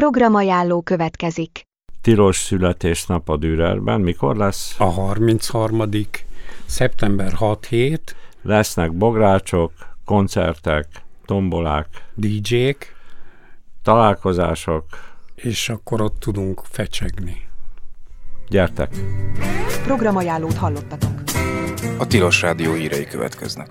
Programajánló következik. Tilos születésnap a Dürerben. Mikor lesz? A 33. szeptember 6-7. Lesznek bográcsok, koncertek, tombolák, DJ-k, találkozások. és akkor ott tudunk fecsegni. Gyertek! Programajánlót hallottatok. A Tilos Rádió hírei következnek.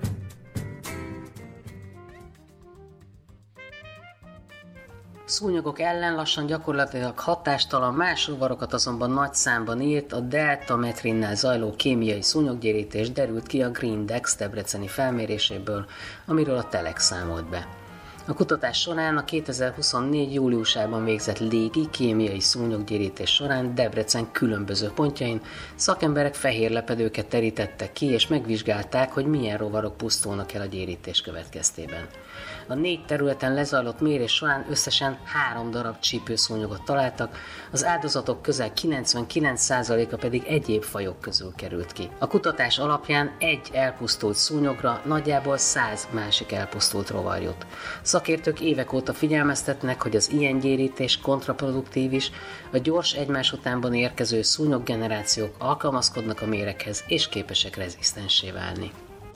Szúnyogok ellen lassan gyakorlatilag hatástalan, más rovarokat azonban nagy számban írt, a deltametrinnel zajló kémiai szúnyoggyérítés derült ki a Greendex debreceni felméréséből, amiről a Telex számolt be. A kutatás során a 2024. júliusában végzett légi kémiai szúnyoggyérítés során Debrecen különböző pontjain szakemberek fehér lepedőket terítettek ki és megvizsgálták, hogy milyen rovarok pusztulnak el a gyérítés következtében. A 4 területen lezajlott mérés során összesen 3 darab csípőszúnyogot találtak, az áldozatok közel 99%-a pedig egyéb fajok közül került ki. A kutatás alapján egy elpusztult szúnyogra nagyjából 100 másik elpusztult rovar jut. Szakértők évek óta figyelmeztetnek, hogy az ilyen gyérítés kontraproduktív is, a gyors egymás utánban érkező szúnyoggenerációk alkalmazkodnak a méreghez és képesek rezisztenssé válni.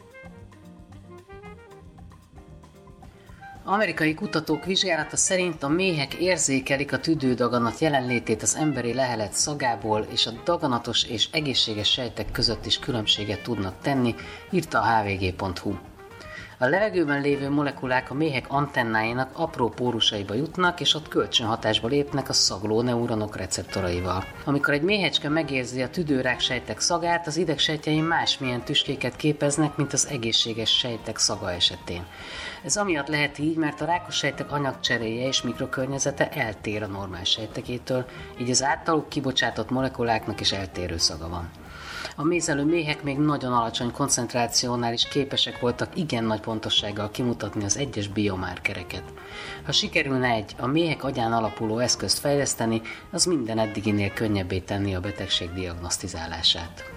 Amerikai kutatók vizsgálata szerint a méhek érzékelik a tüdődaganat jelenlétét az emberi lehelet szagából, és a daganatos és egészséges sejtek között is különbséget tudnak tenni, írta a hvg.hu. A levegőben lévő molekulák a méhek antennáinak apró pórusaiba jutnak, és ott kölcsönhatásba lépnek a szagló neuronok receptoraival. Amikor egy méhecske megérzi a tüdőrák sejtek szagát, az idegsejtjei másmilyen tüskéket képeznek, mint az egészséges sejtek szaga esetén. Ez amiatt lehet így, mert a rákos sejtek anyagcseréje és mikrokörnyezete eltér a normál sejtekétől, így az általuk kibocsátott molekuláknak is eltérő szaga van. A mézelő méhek még nagyon alacsony koncentrációnál is képesek voltak igen nagy pontossággal kimutatni az egyes biomárkereket. Ha sikerülne egy a méhek agyán alapuló eszközt fejleszteni, az minden eddiginél könnyebbé tenni a betegség diagnosztizálását.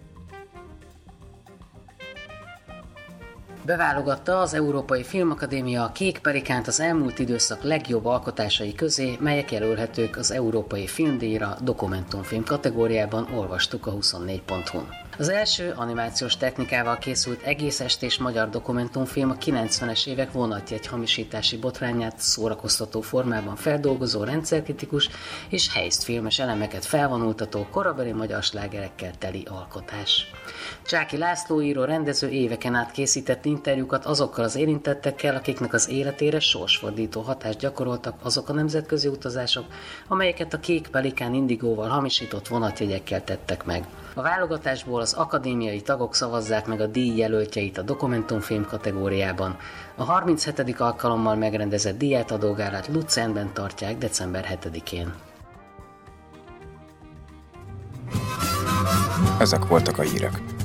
Beválogatta az Európai Filmakadémia a Kék Pelikánt az elmúlt időszak legjobb alkotásai közé, melyek jelölhetők az Európai Filmdíjra dokumentumfilm kategóriában, olvastuk a 24.hu-n. Az első animációs technikával készült egész estés magyar dokumentumfilm a 90-es évek vonatjegy hamisítási botrányát szórakoztató formában feldolgozó, rendszerkritikus és helyztfilmes elemeket felvonultató, korabeli magyar slágerekkel teli alkotás. Csáky László író rendező éveken át készített interjúkat azokkal az érintettekkel, akiknek az életére sorsfordító hatást gyakoroltak azok a nemzetközi utazások, amelyeket a Kék Pelikán indigóval hamisított vonatjegyekkel tettek meg. A válogatásból az akadémiai tagok szavazzák meg a díj jelöltjeit a dokumentumfilm kategóriában. A 37. alkalommal megrendezett díjátadógálát Luzernben tartják december 7-én. Ezek voltak a hírek.